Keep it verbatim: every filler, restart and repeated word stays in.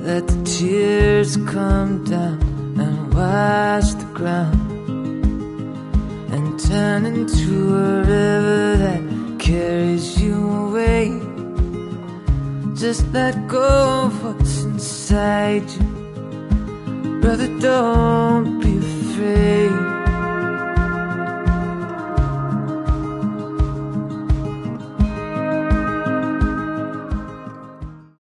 let the tears come down and wash the ground and turn into a river that carries you away. Just let go of what's inside you, brother, don't be afraid.